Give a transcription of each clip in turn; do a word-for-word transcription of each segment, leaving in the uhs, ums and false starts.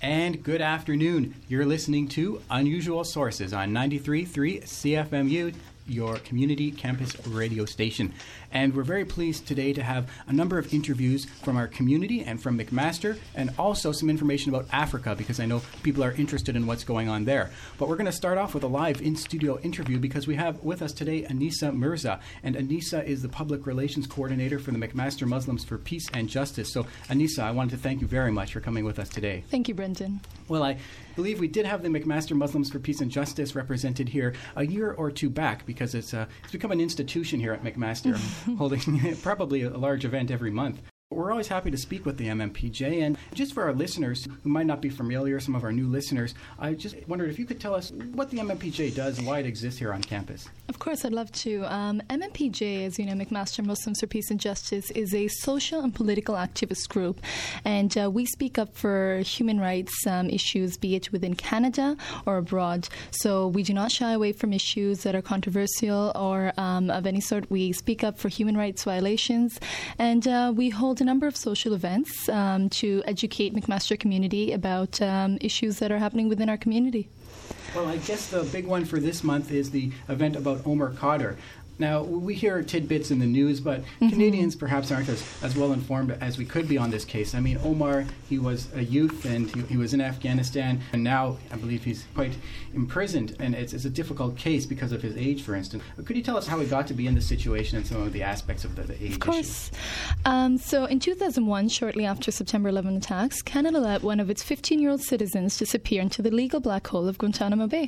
And good afternoon. You're listening to Unusual Sources on ninety-three point three C F M U, your community campus radio station. And we're very pleased today to have a number of interviews from our community and from McMaster, and also some information about Africa, because I know people are interested in what's going on there. But we're going to start off with a live in-studio interview because we have with us today Anissa Mirza. And Anissa is the Public Relations Coordinator for the McMaster Muslims for Peace and Justice. So Anissa, I wanted to thank you very much for coming with us today. Thank you, Brendan. Well, I believe we did have the McMaster Muslims for Peace and Justice represented here a year or two back, because it's, uh, it's become an institution here at McMaster, holding probably a large event every month. We're always happy to speak with the M M P J, and just for our listeners who might not be familiar, some of our new listeners, I just wondered if you could tell us what the M M P J does and why it exists here on campus. Of course, I'd love to. Um, M M P J, as you know, McMaster Muslims for Peace and Justice, is a social and political activist group, and uh, we speak up for human rights um, issues, be it within Canada or abroad. So we do not shy away from issues that are controversial or um, of any sort. We speak up for human rights violations, and uh, we hold a number of social events um, to educate McMaster community about um, issues that are happening within our community. Well, I guess the big one for this month is the event about Omar Khadr. Now, we hear tidbits in the news, but mm-hmm. Canadians perhaps aren't as, as well informed as we could be on this case. I mean, Omar, he was a youth, and he, he was in Afghanistan, and now I believe he's quite imprisoned, and it's, it's a difficult case because of his age, for instance. But could you tell us how he got to be in this situation and some of the aspects of the, the age issue? Of course. Issue? Um, so in two thousand one, shortly after September eleventh attacks, Canada let one of its fifteen-year-old citizens disappear into the legal black hole of Guantanamo Bay.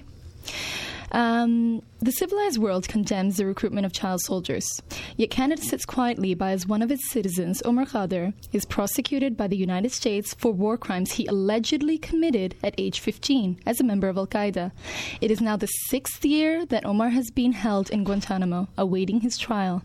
Um, the civilized world condemns the recruitment of child soldiers, yet Canada sits quietly by as one of its citizens, Omar Khadr, is prosecuted by the United States for war crimes he allegedly committed at age fifteen as a member of Al-Qaeda. It is now the sixth year that Omar has been held in Guantanamo, awaiting his trial.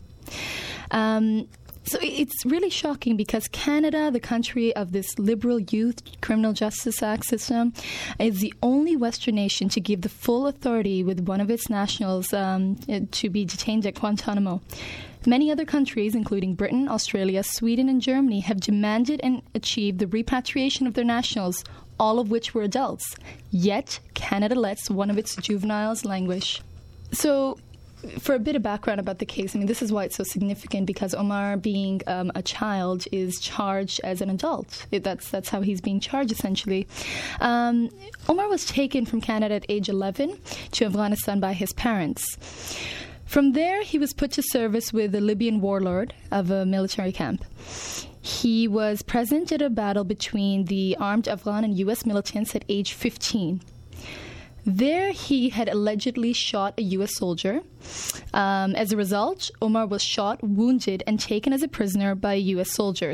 Um... So it's really shocking because Canada, the country of this liberal youth criminal justice act system, is the only Western nation to give the full authority with one of its nationals um, to be detained at Guantanamo. Many other countries, including Britain, Australia, Sweden, and Germany, have demanded and achieved the repatriation of their nationals, all of which were adults. Yet, Canada lets one of its juveniles languish. So, for a bit of background about the case, I mean, this is why it's so significant, because Omar, being um, a child, is charged as an adult. It, that's that's how he's being charged, essentially. Um, Omar was taken from Canada at age eleven to Afghanistan by his parents. From there, he was put to service with a Libyan warlord of a military camp. He was present at a battle between the armed Afghan and U S militants at age fifteen. There, he had allegedly shot a U S soldier. Um, as a result, Omar was shot, wounded, and taken as a prisoner by U S soldiers.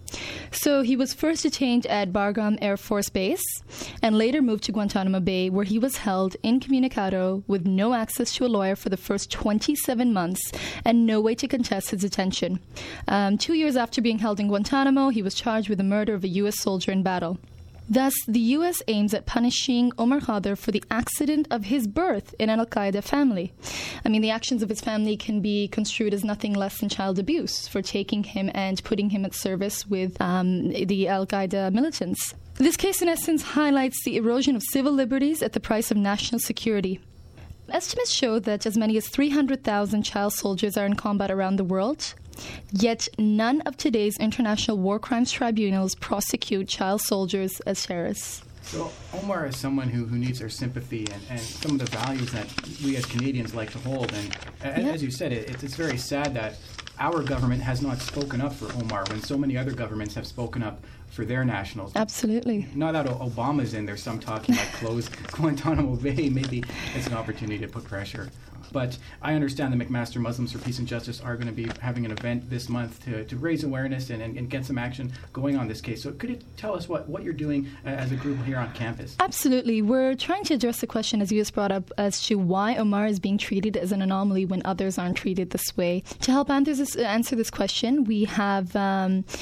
So he was first detained at Bagram Air Force Base and later moved to Guantanamo Bay, where he was held incommunicado with no access to a lawyer for the first twenty-seven months and no way to contest his detention. Um, two years after being held in Guantanamo, he was charged with the murder of a U S soldier in battle. Thus, the U S aims at punishing Omar Khadr for the accident of his birth in an Al-Qaeda family. I mean, the actions of his family can be construed as nothing less than child abuse for taking him and putting him at service with um, the Al-Qaeda militants. This case, in essence, highlights the erosion of civil liberties at the price of national security. Estimates show that as many as three hundred thousand child soldiers are in combat around the world. Yet none of today's international war crimes tribunals prosecute child soldiers as terrorists. So Omar is someone who, who needs our sympathy and, and some of the values that we as Canadians like to hold. And yeah. as you said, it, it's very sad that our government has not spoken up for Omar when so many other governments have spoken up for their nationals. Absolutely. Now that Obama's in, there's some talking about close Guantanamo Bay. Maybe it's an opportunity to put pressure. But I understand the McMaster Muslims for Peace and Justice are going to be having an event this month to, to raise awareness and, and, and get some action going on this case. So could you tell us what, what you're doing uh, as a group here on campus? Absolutely. We're trying to address the question, as you just brought up, as to why Omar is being treated as an anomaly when others aren't treated this way. To help answer this, answer this question, we have... Um,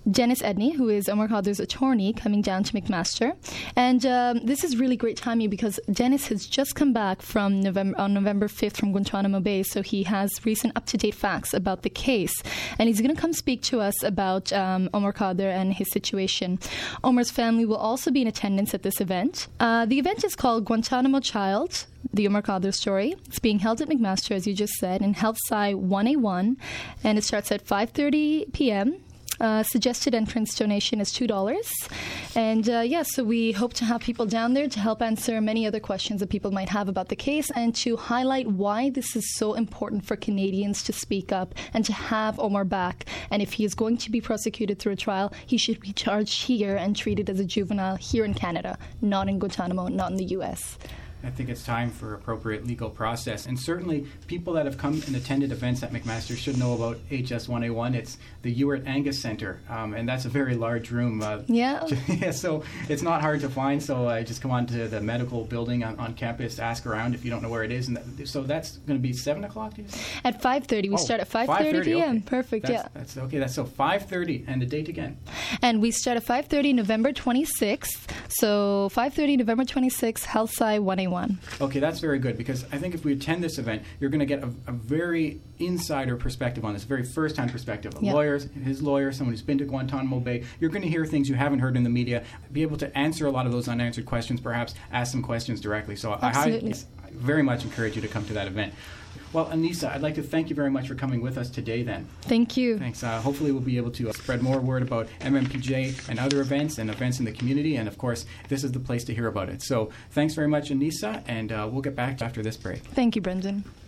Dennis Edney, who is Omar Khadir's attorney, coming down to McMaster. And um, this is really great timing because Dennis has just come back from November on November fifth from Guantanamo Bay, so he has recent up-to-date facts about the case. And he's going to come speak to us about um, Omar Khadir and his situation. Omar's family will also be in attendance at this event. Uh, the event is called Guantanamo Child, the Omar Khadir story. It's being held at McMaster, as you just said, in Health Sci one A one, and it starts at five thirty p.m. Uh, suggested entrance donation is two dollars. And uh, yeah, so we hope to have people down there to help answer many other questions that people might have about the case and to highlight why this is so important for Canadians to speak up and to have Omar back. And if he is going to be prosecuted through a trial, he should be charged here and treated as a juvenile here in Canada, not in Guantanamo, not in the U S. I think it's time for appropriate legal process. And certainly people that have come and attended events at McMaster should know about H S one A one. It's the Ewart Angus Centre, um, and that's a very large room. Uh, yeah. yeah. So it's not hard to find. So uh, just come on to the medical building on, on campus, ask around if you don't know where it is. And that, so that's going to be seven o'clock, do you say? At five thirty. We oh, start at five thirty p.m. Okay. Perfect, that's, yeah. That's okay. That's so five thirty, and the date again? And we start at five thirty November twenty-sixth. So five thirty November twenty-sixth, Health Sci one A one. Okay, that's very good, because I think if we attend this event, you're going to get a, a very insider perspective on this, very first-hand perspective. A yep. lawyer, his lawyer, someone who's been to Guantanamo Bay. You're going to hear things you haven't heard in the media, be able to answer a lot of those unanswered questions, perhaps ask some questions directly. So I, I, I very much encourage you to come to that event. Well, Anissa, I'd like to thank you very much for coming with us today then. Thank you. Thanks. Uh, hopefully we'll be able to uh, spread more word about M M P J and other events and events in the community. And, of course, this is the place to hear about it. So thanks very much, Anissa, and uh, we'll get back after this break. Thank you, Brendan.